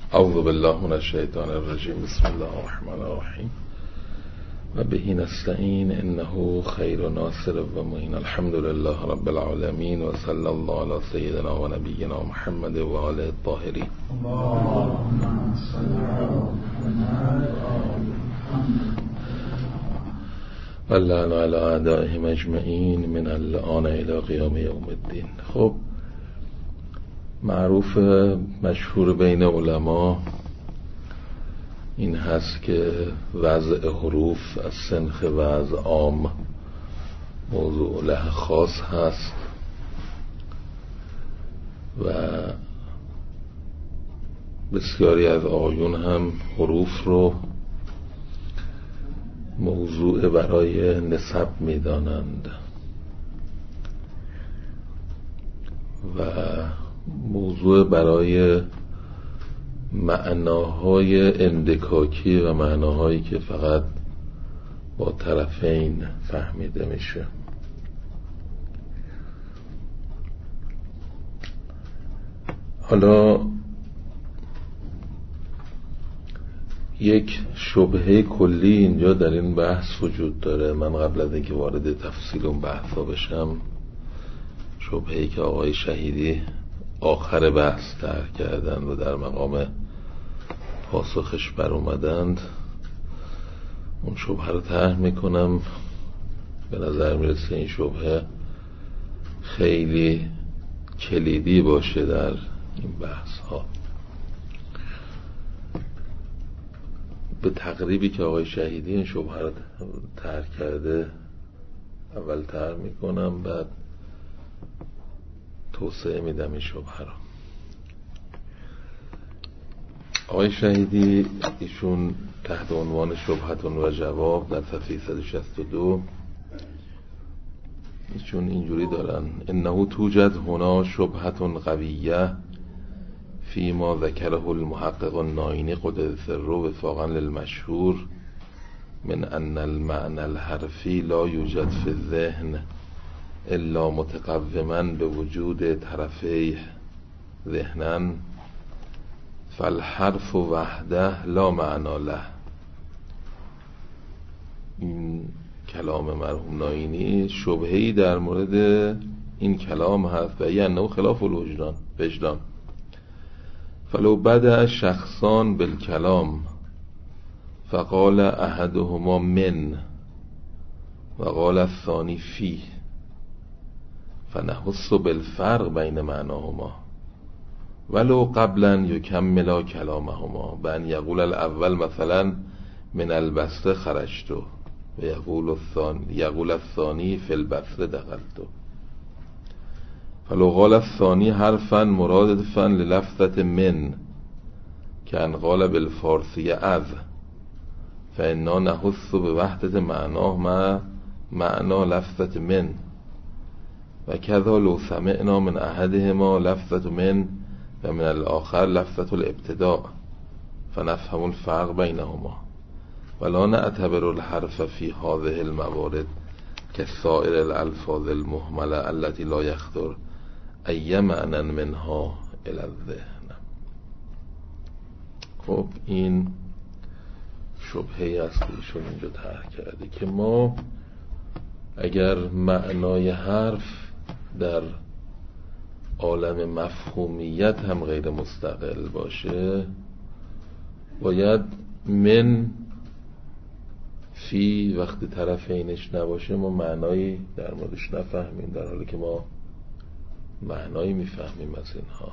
اعوذ بالله من الشیطان الرجیم. بسم الله الرحمن الرحیم و به نستعین انه خیر ناصر و معین. الحمد لله رب العالمین و صلی الله علی سیدنا و نبینا محمد و آله الطاهرین. اللهم صل و لعن علی اعدائهم اجمعین من الآن الی قیام یوم الدین. خب معروف مشهور بین علما این هست که وضع حروف از سنخ وضع عام موضوع له خاص هست و بسیاری از آقایون هم حروف رو موضوع برای نسب میدانند و موضوع برای معناهای اندکاکی و معناهایی که فقط با طرفین فهمیده میشه. حالا یک شبهه کلی اینجا در این بحث وجود داره. من قبل از اینکه وارد تفصیل اون بحثا بشم، شبهه‌ای که آقای شهیدی آخر بحث طرح کردند و در مقام پاسخش بر اومدند، اون شبهه رو طرح میکنم. به نظر میرسه این شبهه خیلی کلیدی باشه در این بحث ها. به تقریبی که آقای شهیدی این شبهه رو طرح کرده اول طرح میکنم، بعد توسعه میدم این شبهه رو. آقای شهیدی ایشون تحت عنوان شبهتون و جواب در صفحه 162 ایشون اینجوری دارن: انه توجد هنا شبهتون قویه فيما ذكره المحقق الناینی قدس سره وفاقا للمشهور من ان المعنى الحرفی لا یوجد في الذهن الا متقوما بوجود طرفی ذهنا فالحرف وحده لا معنی له. این کلام مرحوم ناینی شبهه‌ای در مورد این کلام هست و یعنی خلاف الوجدان. فلو بدأ شخصان بالکلام فقال احدهما من وقال الثانی فی فنحس بالفرق بین معناهما ولو قبلا یکملا کلامهما بان یقول الاول مثلا من البصره خرجت و یقول الثانی فی البصره دخلت. فلو قال الثانی حرفا مرادفا للفظة من كان قال بالفارسی از فإنا نحس بوحدة معناه مع معنى لفظة من وكذا لو سمعنا من أحدهما لفظة من ومن الآخر لفظة الابتداء فنفهم الفرق بينهما ولا نعتبر الحرف في هذه الموارد كسائر الألفاظ المهملة التي لا يخطر أي معنى منها إلى الذهن. خب این شبهه‌ای است که ایشون اینجا طرح کرده که ما اگر معنای حرف در عالم مفهومیت هم غیر مستقل باشه، باید من فی وقتی طرفینش نباشه ما معنایی در موردش نفهمیم، در حالی که ما معنایی میفهمیم از اینها.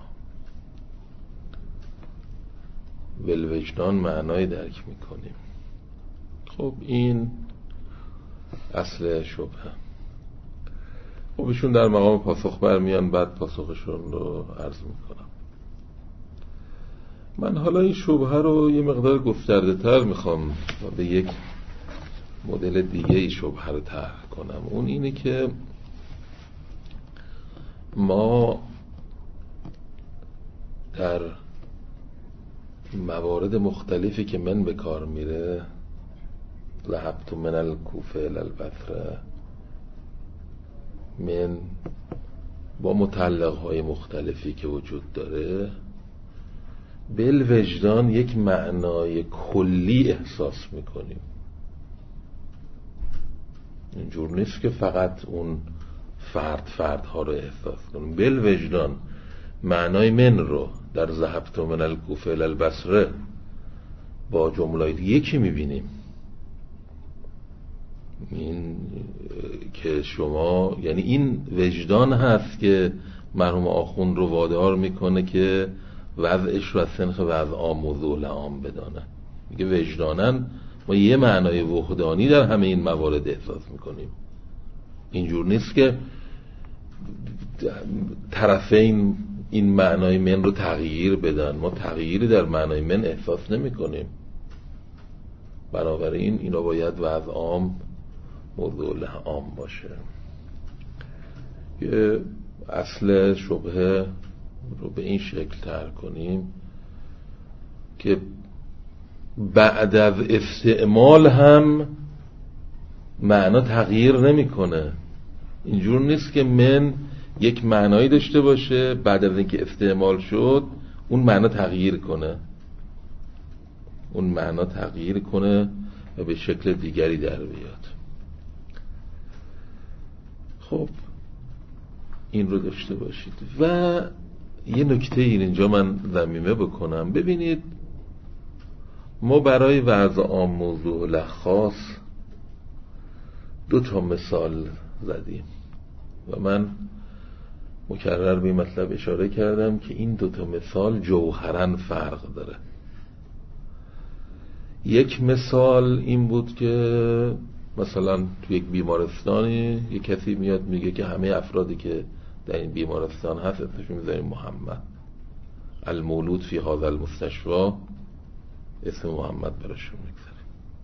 بالوجدان معنایی درک میکنیم. خب این اصل شبهه. خب ایشون در مقام پاسخ برمیان، بعد پاسخشون رو عرض میکنم. من حالا این شبهه رو یه مقدار گسترده تر میخوام و به یک مدل دیگه ای شبهه رو طرح کنم. اون اینه که ما در موارد مختلفی که من به کار میره، ذهبت من الکوفه الی البصره، من با متعلق‌های مختلفی که وجود داره بالوجدان یک معنای کلی احساس میکنیم. اینجور نیست که فقط اون فردها رو احساس کنیم. بالوجدان معنای من رو در ذهبت من الکوفه الی البصره با جمله یکی میبینیم. این که شما، یعنی این وجدان هست که مرحوم آخوند رو وادار میکنه که وضعش رو از سنخ وضع عام موضوع لعام بدانه. میگه وجدانن ما یه معنای وحدانی در همه این موارد احساس میکنیم. اینجور نیست که طرفین این معنای من رو تغییر بدن. ما تغییری در معنای من احساس نمی کنیم. بنابراین اینا باید وضع عام موضوع عام باشه. یه اصل شبهه رو به این شکل طرح کنیم که بعد از استعمال هم معنا تغییر نمیکنه. اینجور نیست که من یک معنایی داشته باشه بعد از اینکه استعمال شد اون معنا تغییر کنه. اون معنا تغییر کنه و به شکل دیگری در بیاد. خب این رو داشته باشید. و یه نکته اینجا من ضمیمه بکنم. ببینید ما برای وضع عام موضوع لخاص 2 مثال زدیم و من مکرر به این مطلب اشاره کردم که این 2 مثال جوهراً فرق داره. یک مثال این بود که مثلا تو یک بیمارستانی یک کسی میاد میگه که همه افرادی که در این بیمارستان هست اسمشون میذاریم محمد، المولود فی هذا المستشفی، اسم محمد براشون میگذاریم.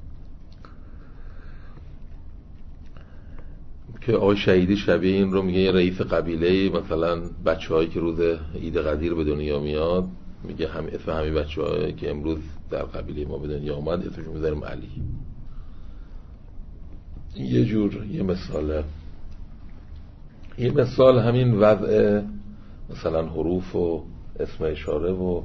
که آقای شهیدی شبیه این رو میگه یه رئیس قبیله، مثلا بچه‌هایی که روز عید قدیر به دنیا میاد میگه اسم همه بچه‌هایی که امروز در قبیله ما به دنیا آمد اسمشون میذاریم علی. یه مثاله. یه مثال همین وضع مثلا حروف و اسم اشاره و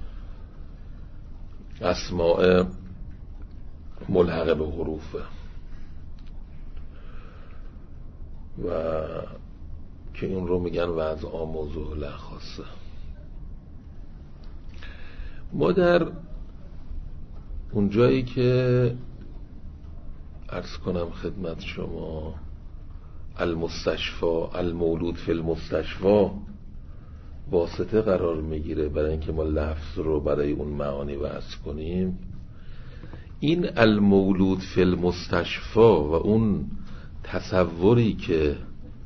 اسماء ملحقه به حروف و که این رو میگن وضع عام موضوع لخاصه. ما در اون جایی که عرض کنم خدمت شما المستشفی، المولود فی المستشفی واسطه قرار میگیره برای اینکه ما لفظ رو برای اون معانی وضع کنیم. این المولود فی المستشفی و اون تصوری که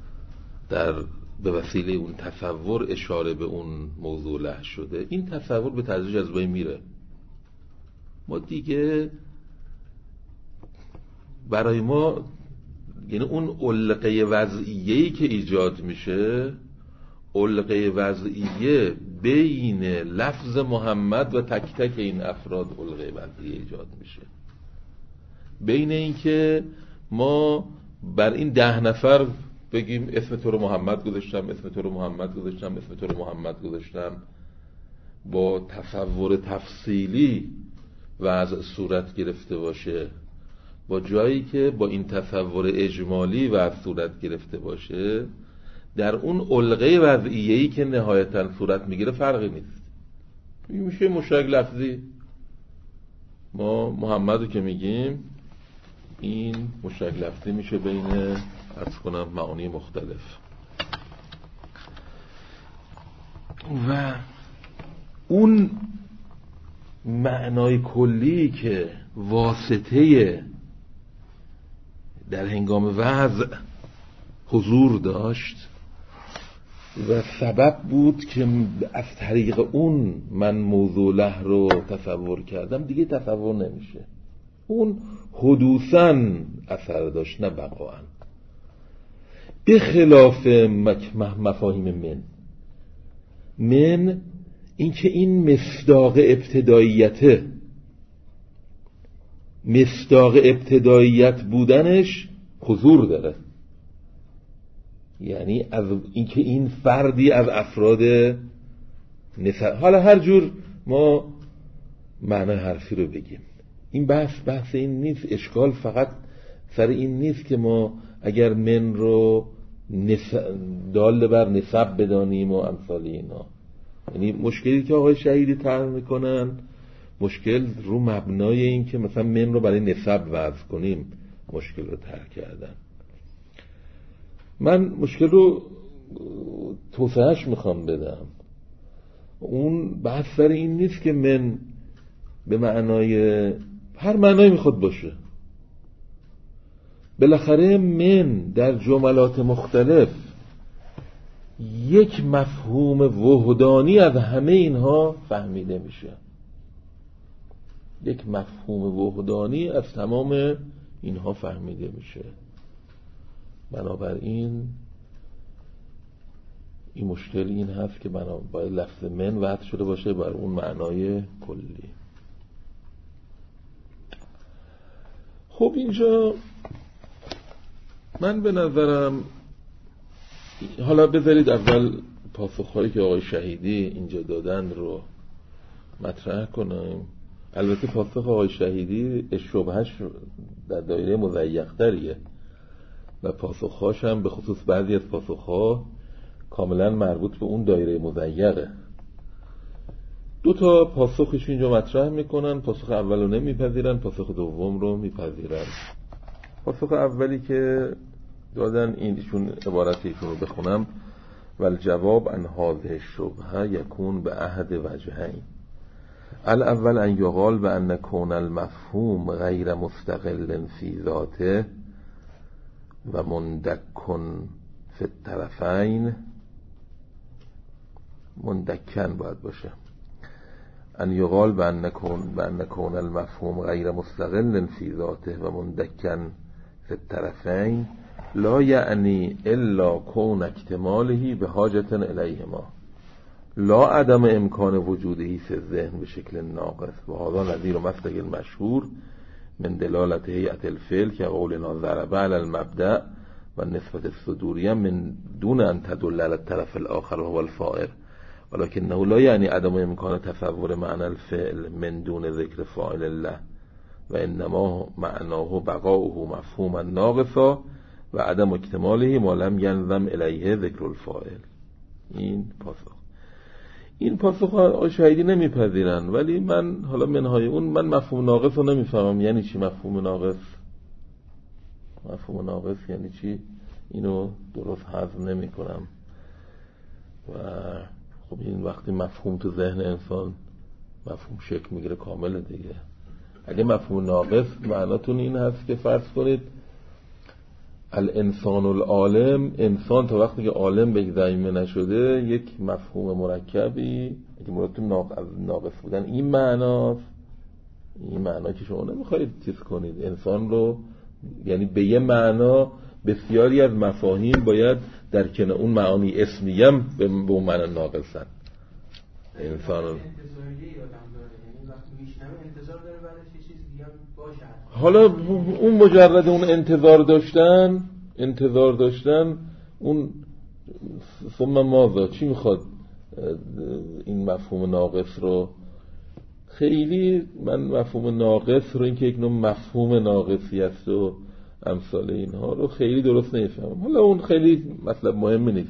به وسیله اون تصور اشاره به اون موضوع لح شده، این تصور به تدریج از بین میره. ما دیگه برای ما، یعنی اون علقه وضعیه‌ای که ایجاد میشه، علقه وضعیه بین لفظ محمد و تک تک این افراد علقه وضعیه ایجاد میشه. بین این که ما بر این 10 نفر بگیم اسم تو رو محمد گذاشتم، اسم تو رو محمد گذاشتم، اسم تو رو محمد گذاشتم، با تصور تفصیلی وضع صورت گرفته باشه، با جایی که با این تصور اجمالی وضع صورت گرفته باشه، در اون علقه وضعیه‌ای که نهایتاً صورت میگیره فرقی نیست. این میشه مشترک لفظی. ما محمد رو که میگیم این مشترک لفظی میشه بین عرض کنم معانی مختلف. و اون معنای کلی که واسطه در هنگام وضع حضور داشت و سبب بود که از طریق اون من موضوع له رو تصور کردم، دیگه تصور نمیشه. اون حدوثاً اثر داشت نه بقاً. به خلاف مفاهیم من این که این مصداق ابتداییت بودنش حضور داره. یعنی از اینکه این فردی از افراد حالا هر جور ما معنای حرفی رو بگیم. این بحث این نیست. اشکال فقط سر این نیست که ما اگر من رو دال بر نسب بدانیم و امثال اینا. یعنی مشکلی که آقای شهیدی طرح میکنن مشکل رو مبنای این که مثلا من رو برای نسب وضع کنیم مشکل رو طرح کردن. من مشکل رو توسعهش میخوام بدم. اون بحث سر این نیست که من به معنای هر معنایی میخواد باشه. بالاخره من در جملات مختلف یک مفهوم وحدانی از همه اینها فهمیده میشه. یک مفهوم وحدانی از تمام اینها فهمیده میشه. بنابراین این مشکل این هست که باید لفظ من وضع شده باشه بر اون معنای کلی. خب اینجا من به نظرم حالا بذارید اول پاسخهایی که آقای شهیدی اینجا دادن رو مطرح کنم. البته پاسخ آقای شهیدی شبهش در دایره مضیق‌تریه و پاسخهاش هم به خصوص بعضی از پاسخها کاملا مربوط به اون دایره مضیقه. دو تا پاسخش اینجا مطرح میکنن. پاسخ اول رو نمیپذیرن، پاسخ دوم رو میپذیرن. پاسخ اولی که دادن ایشون عبارت ایشون رو بخونم: والجواب عن هذه الشبهه یکون به احد وجهین. الاول ان یقال بان کون المفهوم غیر مستقل فی ذاته و مندکن فی الطرفین. مندکن باید باشه. ان یقال بان کون المفهوم غیر مستقل فی ذاته و مندکن فی الطرفین لا یعنی الا کون اکتماله به حاجت الیهما لا عدم امکان وجوده فی الذهن به شکل ناقص و هذا نظیر مسلک المشهور من دلالت هیئت الفعل که قولنا ضرب علی المبدأ و نسبت الصدوریه من دون ان تدل علی الطرف الاخر وهو الفاعل ولكنه لا یعنی عدم امکان تصور معنی الفعل من دون ذکر فاعل الله و انما معناه بقاؤه مفهوما ناقصا و عدم اکتماله ما لم ینظم الیه ذکر الفاعل. این پاسخ آقای شهیدی نمیپذیرن، ولی من حالا منهای اون من مفهوم ناقص رو نمیفهمم. یعنی چی مفهوم ناقص؟ مفهوم ناقص یعنی چی؟ اینو درست هضم نمی کنم. و خب این وقتی مفهوم تو ذهن انسان مفهوم شکل میگیره کامله دیگه. اگه مفهوم ناقص معناتون این هست که فرض کنید الانسان العالم، انسان تا وقتی که عالم به ضمیمه نشده یک مفهوم مرکبی، اگه مرادتون ناقص بودن این معناست. این معنا که شما نمیخواید چیز کنید انسان رو، یعنی به یه معنا بسیاری از مفاهیم باید در کنار اون معانی اسمیه هم به اون معنا ناقصن. انسان حالا اون مجرد اون انتظار داشتن اون ثم ماذا چی میخواد این مفهوم ناقص رو خیلی من مفهوم ناقص رو این که یک نوع مفهوم ناقصی است و امثال اینها رو خیلی درست نمیفهمم. حالا اون خیلی مطلب مهمی نیست،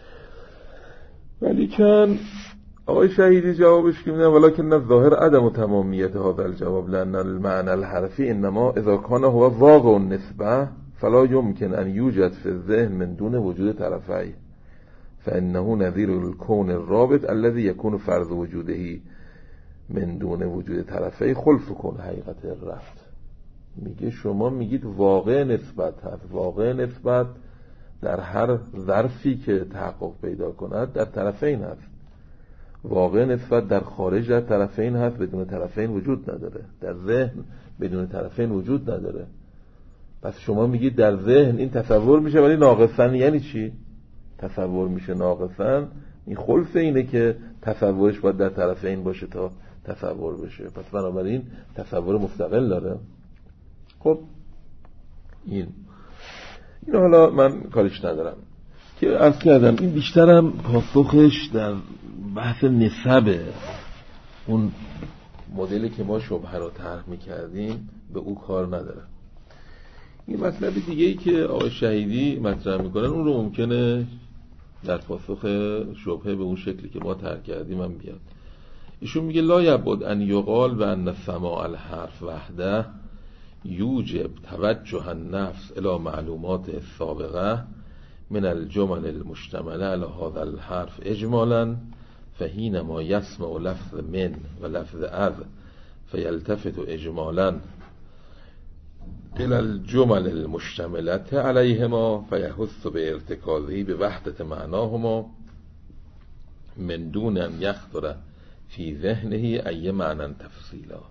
ولی چند آقای شهیدی جوابش که میدن ولکن الظاهر عدم تمامیت هذا الجواب لان المعنى الحرفی انما اذا كان هو واقع النسبه فلا يمكن ان يوجد في الذهن من دون وجود طرفي فانه نظير الكون الرابط الذي يكون فرض وجوده من دون وجود طرفي خلف کن حقیقت الرفت. میگه شما میگید واقع نسبت هست. واقع نسبت در هر ظرفی که تحقق پیدا کند در طرفین هست. واقع نسبت در خارج در طرفین هست، بدون طرفین وجود نداره. در ذهن بدون طرفین وجود نداره. پس شما میگید در ذهن این تصور میشه ولی ناقصن. یعنی چی؟ تصور میشه ناقصن، این خلف اینه که تصورش باید در طرفین باشه تا تصور بشه. پس بنابراین تصور مستقل داره. خب این حالا من کارش ندارم که عرض کردم این بیشترم پاسخش در بحث نسبه اون مدلی که ما شبهه رو طرح می‌کردیم به او کار نداره. این مطلب دیگه ای که آقای شهیدی مطرح میکنن اون رو ممکنه در پاسخ شبهه به اون شکلی که ما طرح کردیم هم بیاد. ایشون میگه لا یبعد ان یقال و ان سماع الحرف وحده یوجب توجه النفس الى معلومات السابقه من الجمل المشتمله على هذا الحرف اجمالا فحينما يسمع لفظ من و لفظ از فيلتفت اجمالا الى الجمل المشتمله عليهما فيحث بارتكازه بوحدة معناهما من دون ان يخطر في ذهنه ای معنی تفصیلا.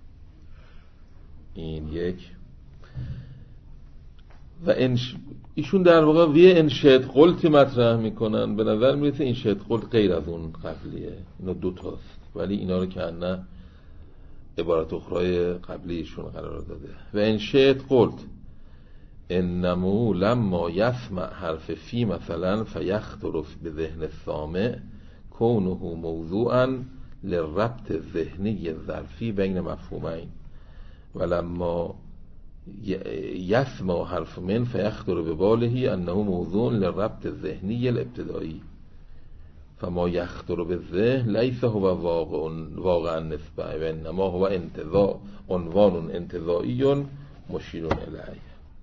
این یک. و ایشون در واقع وی انشد قلتی مطرح میکنن. به نظر میرسه این شد قلت غیر از اون قبلیه، اینا دوتاست، ولی اینا رو که نه عبارت اخرای قبلیشون قرار داده. و انشد قلت انمو لما یسمع حرف فی مثلا فیخطر به ذهن السامع کونه موضوعا لربط ذهنی ظرفی بین مفهومین ولما یسمع حرف من فیخطر به باله انه موضوع لربط ذهنی الابتدایی فما یخطر به ذهن لیس هو واقعا نسبه و انما هو عنوان انتزاعی مشیر الیه.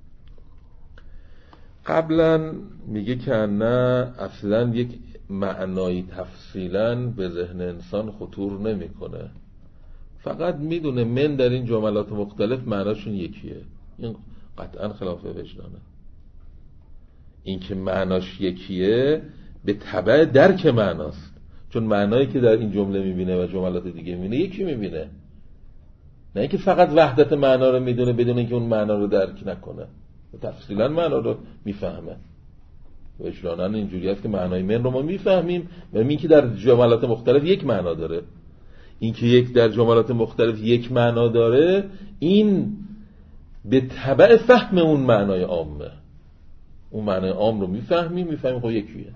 قبلا میگه که نه اصلا یک معنایی تفصیلا به ذهن انسان خطور نمیکنه، فقط میدونه من در این جملات مختلف معناشون یکیه. این قطعا خلاف وجدانه. این که معناش یکیه به تبع درک معناست، چون معنایی که در این جمله میبینه و جملات دیگه میبینه یکی میبینه، نه اینکه فقط وحدت معنا رو میدونه بدون اینکه اون معنا رو درک نکنه و تفصیلا معنا رو میفهمه. وجدانن اینجوری است که معنای من رو ما میفهمیم و این که در جملات مختلف یک معنا داره. این که یک در جملات مختلف یک معنا داره این به تبع فهم اون معنای عامه. اون معنای عام رو میفهمیم خب یکیه.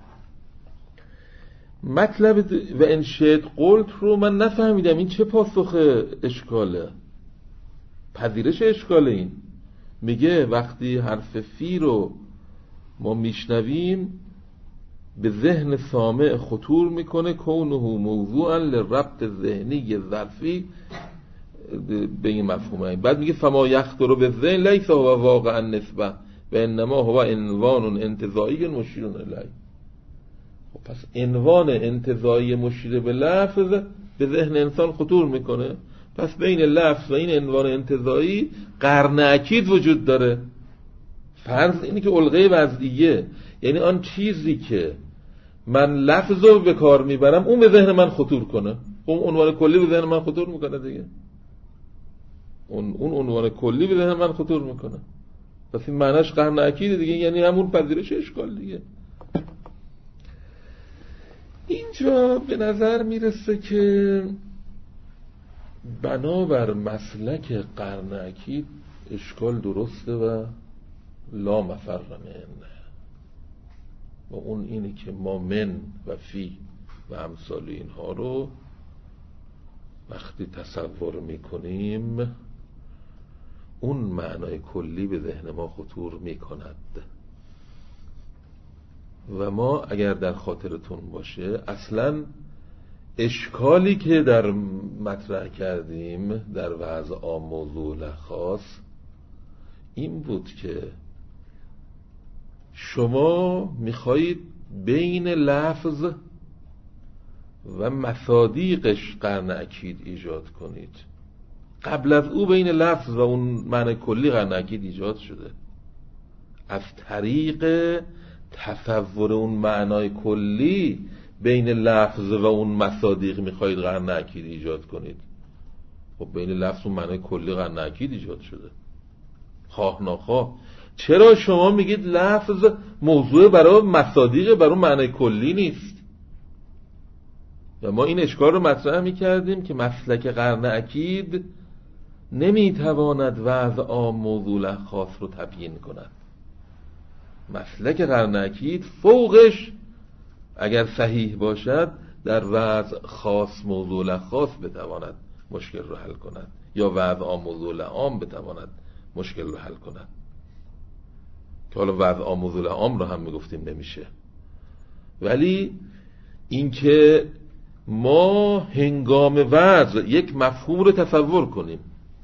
مطلب و انشد قلت رو من نفهمیدم این چه پاسخ اشکاله، پذیرش اشکاله. این میگه وقتی حرف فی رو ما میشنویم به ذهن سامع خطور میکنه کونه موضوعا لربط ذهنی ظرفی به این مفهومه. بعد میگه فما یخطر به ذهن لیس هو واقعا نسبه و انما هو عنوان انتزاعی مشیر الیه. پس عنوان انتزاعی مشیر به لفظ به ذهن انسان خطور میکنه. پس بین لفظ و این عنوان انتزاعی قرن اکید وجود داره. فرض اینه که الغه وضعیه، یعنی آن چیزی که من لفظ رو به کار میبرم اون به ذهن من خطور کنه. اون عنوان کلی به ذهن من خطور میکنه دیگه. اون عنوان کلی به ذهن من خطور میکنه. پس این معناش قرن اکید دیگه، یعنی همون پذیرش اشکال دیگه. اینجا به نظر میرسه که بنابر مسلک قرن اکید اشکال درسته و لا مفر منه، و اون اینه که ما من و فی و امثال اینها رو وقتی تصور میکنیم اون معنای کلی به ذهن ما خطور میکند. و ما اگر در خاطرتون باشه اصلا اشکالی که در مطرح کردیم در وضع عام موضوع خاص این بود که شما میخواهید بین لفظ و مصادیقش قرن اکید ایجاد کنید. قبل از او بین لفظ و اون معنی کلی قرن اکید ایجاد شده. از طریق تصور اون معنای کلی بین لفظ و اون مصادیق میخواهید قرن اکید ایجاد کنید. خب بین لفظ و معنای کلی قرن اکید ایجاد شده، خواه ناخواه. چرا شما میگید لفظ موضوع برای مصادیق برای معنای کلی نیست؟ و ما این اشکال رو مطرح میکردیم که مسلک قرن اکید نمیتواند وضع عام موضوع خاص رو تبیین کند. مسلک قرن اکید فوقش اگر صحیح باشد در وضع خاص موضوع خاص بتواند مشکل رو حل کند، یا وضع عام موضوع عام بتواند مشکل رو حل کند، که حالا وضع عام موضوع عام رو هم میگفتیم نمیشه. ولی اینکه ما هنگام وضع یک مفهوم رو تصور کنیم،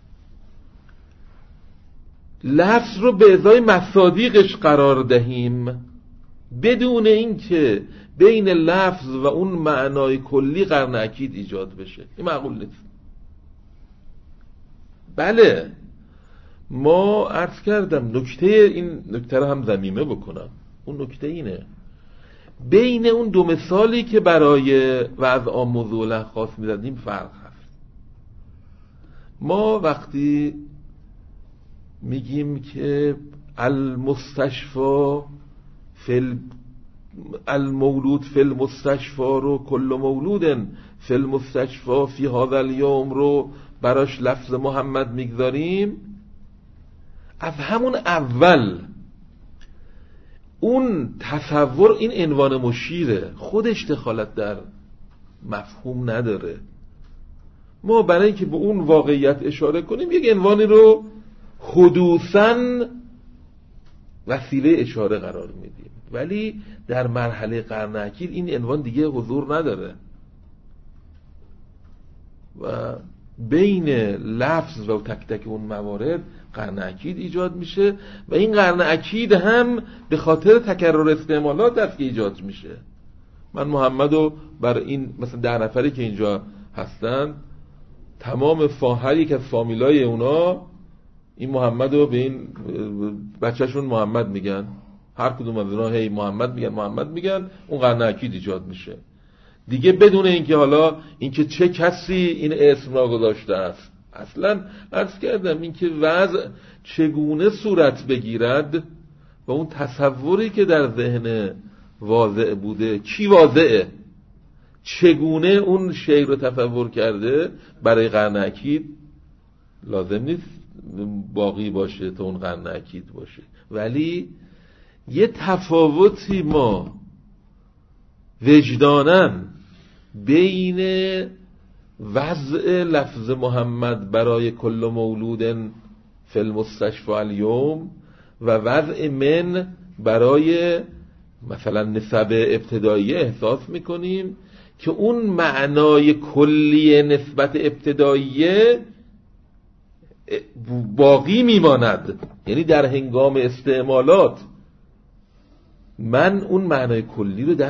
لفظ رو به ازای مصادیقش قرار دهیم، بدون اینکه بین لفظ و اون معنای کلی قرن اکید ایجاد بشه، این معقول نیست. بله، ما عرض کردم این نکته رو هم ضمیمه بکنم، اون نکته اینه بین اون دو مثالی که برای وضع عام موضوع خاص می‌زدیم فرق هست. ما وقتی میگیم که المستشفی المولود فی المستشفی رو کل مولود فی المستشفی فی هذا اليوم رو براش لفظ محمد میگذاریم، از همون اول اون تصور این عنوان مشیره، خودش دخالت در مفهوم نداره. ما برای اینکه به اون واقعیت اشاره کنیم یک عنوانی رو حدوثاً وسیله اشاره قرار میدیم، ولی در مرحله قرن اکید این عنوان دیگه حضور نداره و بین لفظ و تک تک اون موارد قرن اکید ایجاد میشه و این قرن اکید هم به خاطر تکرر استعمالات است که ایجاد میشه. من محمدو بر این مثلا 10 نفری که اینجا هستن، تمام هر یک از فامیلای اونا این محمدو به این بچهشون محمد میگن، هر کدوم از اونا هی محمد میگن، اون قرن اکید ایجاد میشه دیگه، بدون اینکه حالا اینکه چه کسی این اسم را گذاشته است. اصلا عرض کردم اینکه وضع چگونه صورت بگیرد و اون تصوری که در ذهن واضع بوده، کی واضعه، چگونه اون شی رو تصور کرده، برای قرن اکید لازم نیست باقی باشه تا اون قرن اکید باشه. ولی یه تفاوتی ما وجداناً بین وضع لفظ محمد برای کل مولود فی المستشفی الیوم و وضع من برای مثلا نسب ابتداییه احساس میکنیم که اون معنای کلی نسبت ابتداییه باقی میماند. یعنی در هنگام استعمالات من اون معنای کلی رو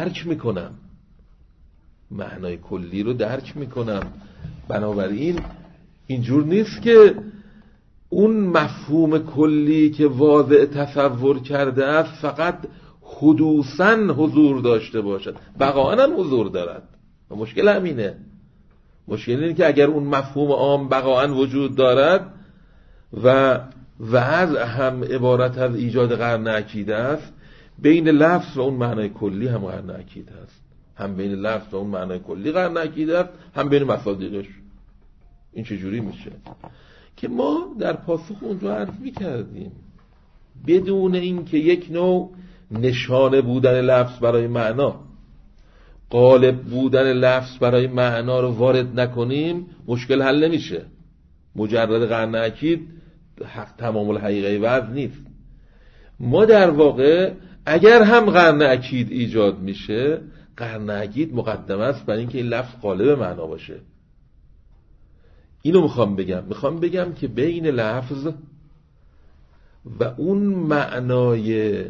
درک میکنم، بنابراین اینجور نیست که اون مفهوم کلی که واضع تصور کرده است فقط حدوثاً حضور داشته باشد، بقاءاً هم حضور دارد. و مشکل همینه، مشکل اینه که اگر اون مفهوم عام بقاءاً وجود دارد و وضع هم عبارت از ایجاد قرن اکید است، بین لفظ و اون معنای کلی هم قرن اکید است، هم بین لفظ و اون معنای کلی قرن اکید است، هم بین مصادیقش. این چجوری میشه که ما در پاسخ اونجا عرض میکردیم بدون اینکه یک نوع نشانه بودن لفظ برای معنا، غالب بودن لفظ برای معنا رو وارد نکنیم، مشکل حل نمیشه. مجرد قرن اکید تمام الحقیقه وضع نیست. ما در واقع اگر هم قرن اکید ایجاد میشه، قرن اکید مقدمه است برای اینکه این لفظ غالب معنا باشه. اینو میخوام بگم که بین لفظ و اون معنای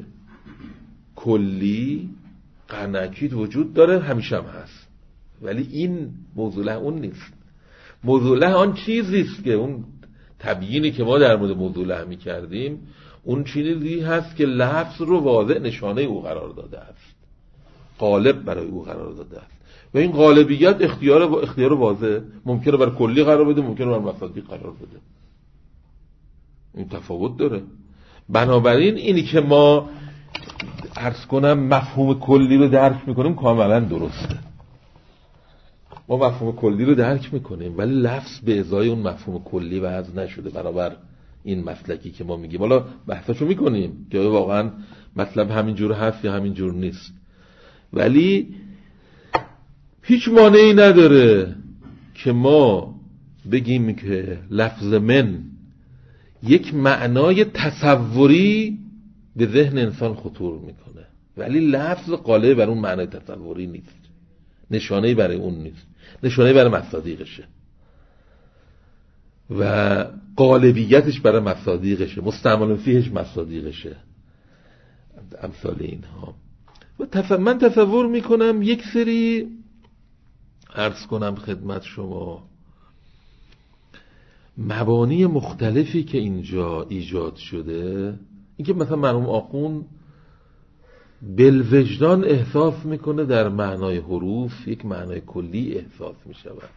کلی قرن اکید وجود داره، همیشه هم هست، ولی این موضوع اون نیست. موضوع آن چیزیست که اون تبیینی که ما در مورد موضوع می کردیم، اون چیزی هست که لفظ رو واضع نشانه او قرار داده است، غالب برای او قرار داده است و این غالبیت اختیار واضح ممکنه برای کلی قرار بده، ممکنه برای مصادیق قرار بده. این تفاوت داره. بنابراین اینی که ما عرض کنم مفهوم کلی رو درک میکنیم کاملا درسته. ما مفهوم کلی رو درک میکنیم ولی لفظ به ازای اون مفهوم کلی وضع نشده. بنابر این مسلکی که ما میگیم، حالا بحثشو میکنیم که واقعا مطلب همینجور هست یا همینجور نیست، ولی هیچ مانعی نداره که ما بگیم که لفظ من یک معنای تصوری به ذهن انسان خطور میکنه، ولی لفظ قالب بر اون معنای تصوری نیست، نشانه‌ای برای اون نیست، نشانه‌ای برای مصادیقشه و غالبیتش برای مصادیقشه، مستعمل فیهش مصادیقشه، امثال اینها. و من تصور میکنم یک سری عرض کنم خدمت شما مبانی مختلفی که اینجا ایجاد شده، اینکه مثلا مرحوم آخوند بالوجدان احساس میکنه در معنای حروف یک معنای کلی احساس میشود،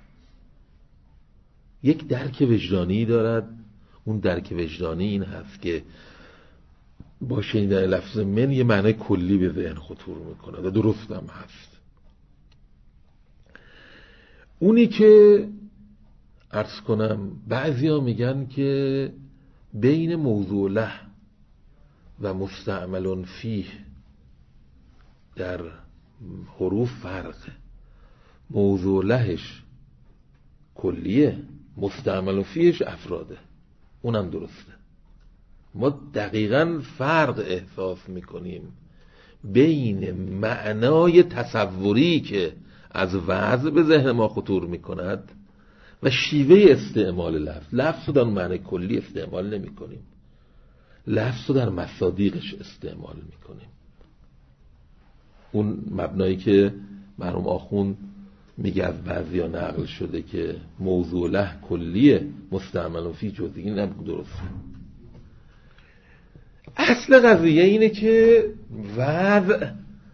یک درک وجدانی دارد. اون درک وجدانی این هست که با شنیدن لفظ من یه معنای کلی به ذهن خطور میکنه و درست هم هست. اونی که عرض کنم بعضیا میگن که بین موضوع له و مستعمل فیه در حروف فرقه، موضوع لهش کلیه، مستعمل فیهش افراده، اونم درسته. ما دقیقاً فرق احساس میکنیم بین معنای تصوری که از وضع به ذهن ما خطور میکند و شیوه استعمال لفظ رو در معنی کلی استعمال نمی کنیم، لفظ رو در مصادیقش استعمال می کنیم. اون مبنایی که مرحوم آخوند میگه از بعضیا نقل شده که موضوع له کلیه مستعمل فی جزئی، این درسته. اصل قضیه اینه که وضع،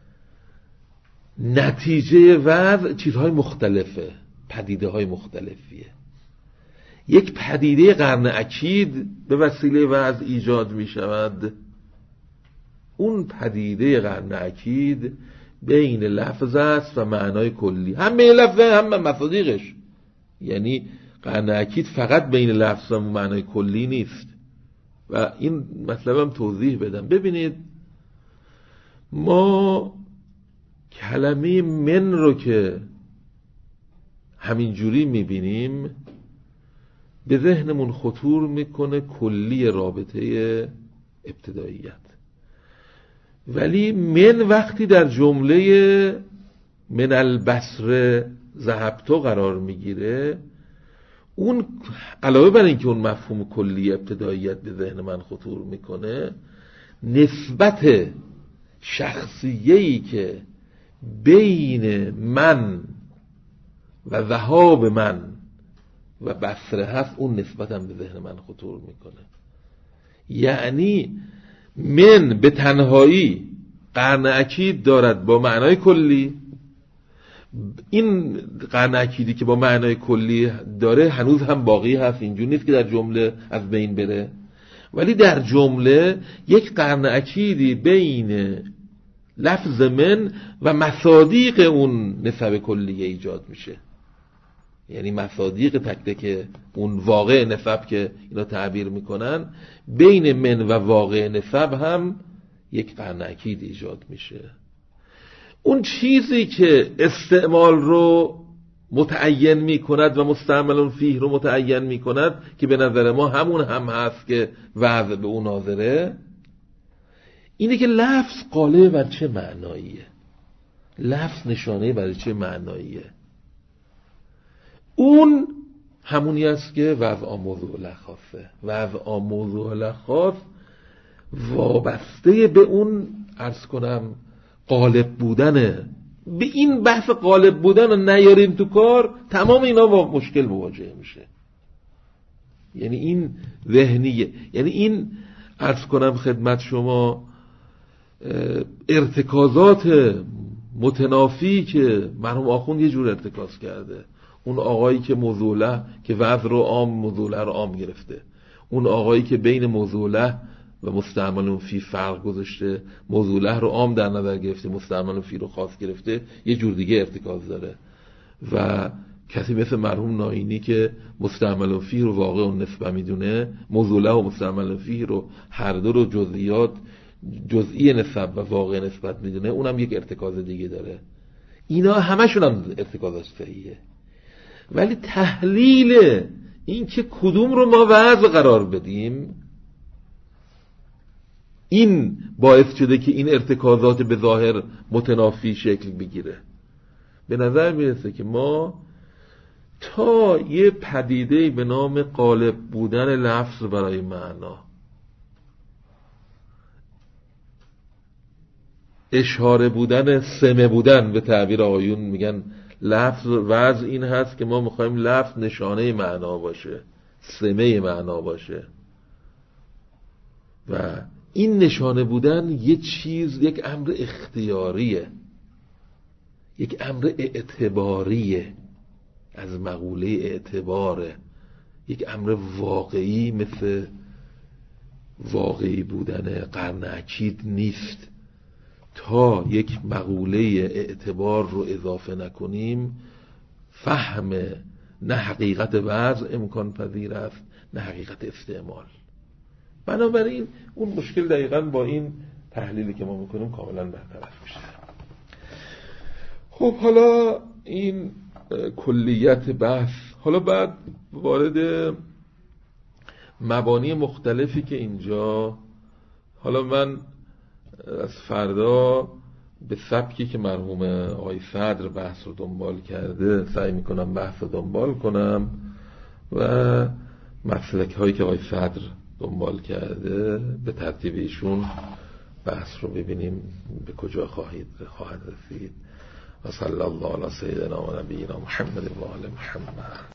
نتیجه وضع چیزهای مختلفه، پدیده های مختلفیه. یک پدیده قرن اکید به وسیله وضع ایجاد می شود. اون پدیده قرن اکید بین لفظ است و معنای کلی، هم بین لفظ هم مصادیقش. یعنی قرن اکید فقط بین لفظ و معنای کلی نیست. و این مطلبم توضیح بدم. ببینید ما کلمه من رو که همینجوری میبینیم به ذهنمون خطور میکنه کلی رابطه ابتداییت، ولی من وقتی در جمله من البصر ذهبتو قرار میگیره، اون علاوه بر اینکه اون مفهوم کلی ابتداییت به ذهن من خطور میکنه، نسبت شخصیه‌ای که بین من و ذهاب من و بصره هست، اون نسبت هم به ذهن من خطور میکنه. یعنی من به تنهایی قرن اکید دارد با معنای کلی. این قرن اکیدی که با معنای کلی داره هنوز هم باقی هست، اینجور نیست که در جمله از بین بره، ولی در جمله یک قرن اکیدی بین لفظ من و مصادیق اون نسب کلیه ایجاد میشه. یعنی مصادیق تک تک اون واقع نسب که اینا تعبیر میکنن، بین من و واقع نسب هم یک قرن اکید ایجاد میشه. اون چیزی که استعمال رو متعین میکند و مستعمل فیه رو متعین میکند، که به نظر ما همون هم هست که وضع به اون ناظره، اینه که لفظ قالب بر چه معناییه، لفظ نشانه برای چه معناییه. اون همونی است که وضع موضوع لخاصه. وضع موضوع لخاص وابسته به اون عرض کنم قالب بودنه. به این بحث قالب بودن رو نیاریم تو کار، تمام اینا با مشکل مواجه میشه. یعنی این ذهنیه، یعنی این عرض کنم خدمت شما ارتکازات متنافی که مرحوم آخوند یه جور ارتکاز کرده. اون آقایی که موضوعه که وضع رو عام، موضوعه رو عام گرفته، اون آقایی که بین موضوعه و مستعمل فی فرق گذاشته، موضوعه رو عام در نظر گرفته، مستعمل فی رو خاص گرفته، یه جور دیگه ارتکاز داره. و کسی مثل مرحوم ناینی که مستعمل فی رو واقع و نسبه میدونه، موضوعه و مستعمل فی رو هر دو رو جزئی نسب و واقع نسبت میدونه، اونم یک ارتکاز دیگه داره اینا همشون هم ارتکازات صحیحه، ولی تحلیل این که کدوم رو ما وضع قرار بدیم این باعث شده که این ارتکازات به ظاهر متنافی شکل بگیره. به نظر میرسه که ما تا یه پدیده به نام غالب بودن لفظ برای معنا، اشاره بودن، سمه بودن، به تعبیر آقایون میگن لفظ وضع این هست که ما میخوایم لفظ نشانه معنا باشه، سمه معنا باشه، و این نشانه بودن یه چیز، یک امر اختیاریه، یک امر اعتباریه، از مقوله اعتباره، یک امر واقعی مثل واقعی بودن قرن اکید نیست. تا یک مقوله اعتبار رو اضافه نکنیم فهم نه حقیقت وضع امکان پذیر است نه حقیقت استعمال. بنابراین اون مشکل دقیقاً با این تحلیلی که ما میکنیم کاملا برطرف میشه. خب حالا این کلیت بحث، حالا بعد وارد مبانی مختلفی که اینجا، حالا من از فردا به سبکی که مرحوم آقای صدر بحث رو دنبال کرده سعی میکنم بحث رو دنبال کنم و مسلک هایی که آقای صدر دنبال کرده به ترتیب ایشون بحث رو ببینیم به کجا خواهد رسید. و صلی الله علی سیدنا و نبینا محمد و آل محمد.